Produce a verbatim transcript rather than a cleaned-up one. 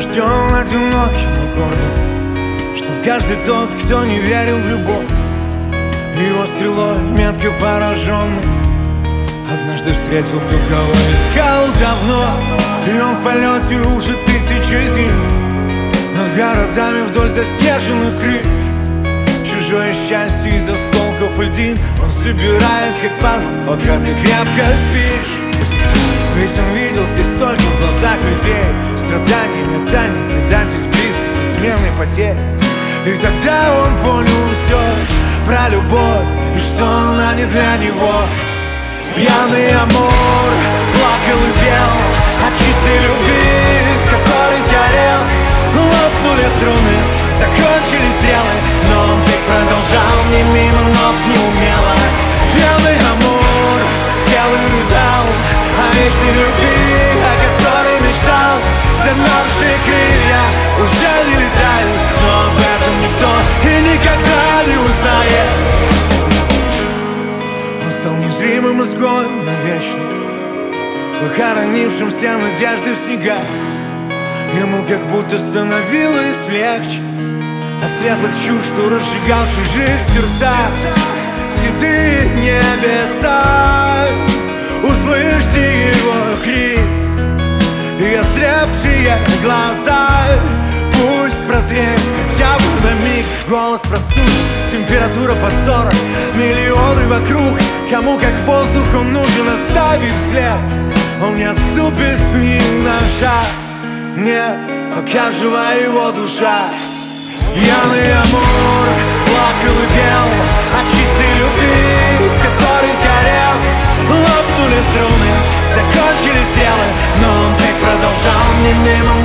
дождем одиноким аккордом, чтоб каждый тот, кто не верил в любовь, его стрелой метко пораженный однажды встретил ту, кого искал давно. И он в полете уже тысячи зим над городами вдоль заснеженных крыш. Чужое счастье из осколков льдин он собирает как пазл, пока ты крепко спишь. Ведь он видел здесь столько в глазах людей страданий, метаний, предательств, близких, сменной потери. И тогда он понял все про любовь и что она не для него. Пьяный амур плакал и пел от чистой любви, в которой сгорел. Лопнули струны, закончились стрелы, но он петь продолжал не мимо нот, не умело. Пьяный амур пел и рыдал о вечной любви, о которой мечтал. Замерзшие крылья уже не летают, но об этом никто и никогда не узнает. Он стал незримым изгоем навечно, похоронившим все надежды в снегах. Ему как будто становилось легче от светлых чувств, что разжигал в чужих сердцах. Седые небеса, услышьте его крик, и ослепшие глаза пусть прозреют хотя бы на миг. Голос простужен, температура под сорок, миллионы вокруг. Кому как воздух он нужен оставить след. Он не отступит ни на шаг, нет, пока жива его душа. Пьяный амур плакал и пел от чистой любви, в которой сгорел. Лопнули струны, закончились стрелы, но он петь продолжал не мимо